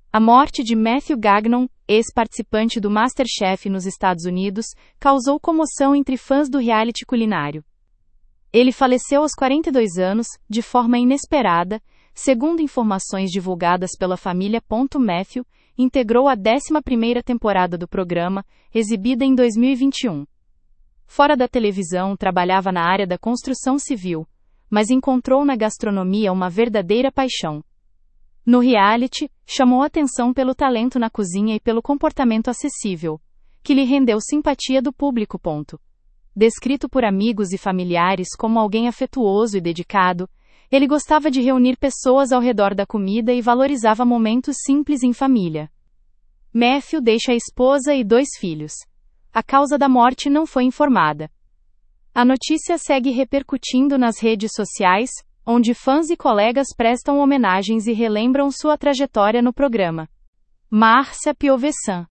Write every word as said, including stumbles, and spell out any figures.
A morte de Matthew Gagnon, ex-participante do MasterChef nos Estados Unidos, causou comoção entre fãs do reality culinário. Ele faleceu aos quarenta e dois anos, de forma inesperada, segundo informações divulgadas pela família. Matthew integrou a décima primeira temporada do programa, exibida em dois mil e vinte e um. Fora da televisão, trabalhava na área da construção civil, mas encontrou na gastronomia uma verdadeira paixão. No reality, chamou atenção pelo talento na cozinha e pelo comportamento acessível, que lhe rendeu simpatia do público. Descrito por amigos e familiares como alguém afetuoso e dedicado, ele gostava de reunir pessoas ao redor da comida e valorizava momentos simples em família. Matthew deixa a esposa e dois filhos. A causa da morte não foi informada. A notícia segue repercutindo nas redes sociais, onde fãs e colegas prestam homenagens e relembram sua trajetória no programa. Márcia Piovesan